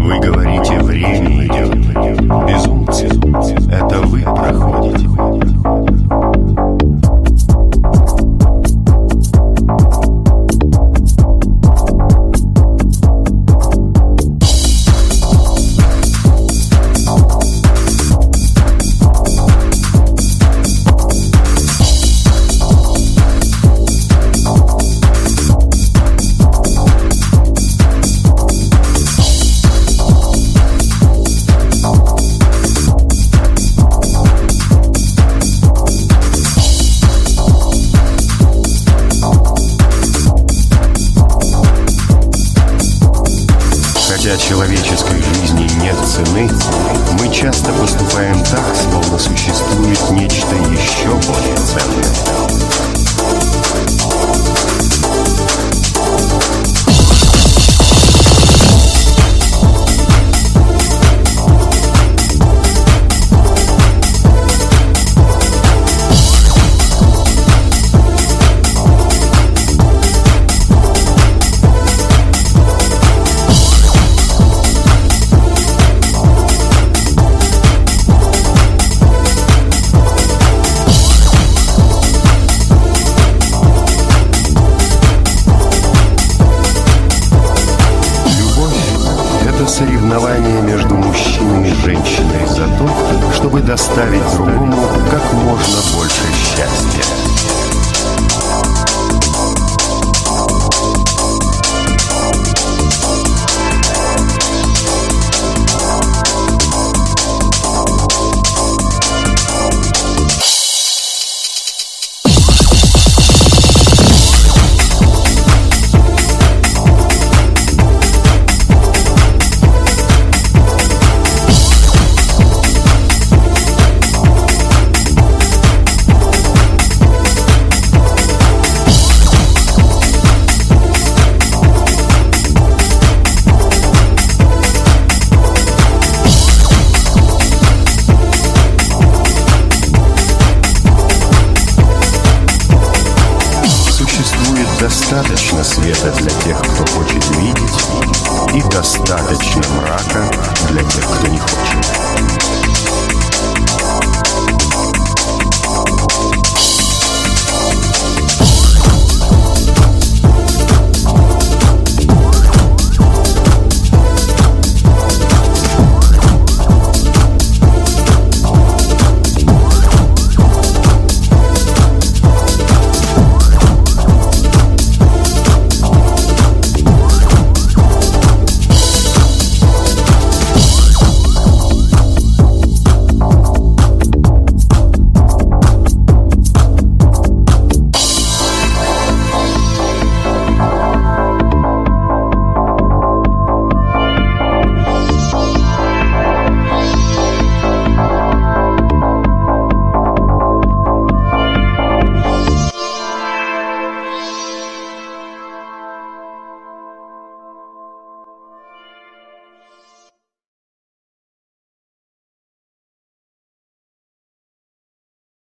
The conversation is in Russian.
Вы говорите, время идет. Безумцы, это вы проходите. Хотя человеческой жизни нет цены, мы часто поступаем так, словно существует нечто еще более ценное. Соревнование между мужчиной и женщиной за то, чтобы доставить другому как можно больше счастья. Достаточно света для тех, кто хочет видеть, и достаточно мрака для тех, кто не хочет.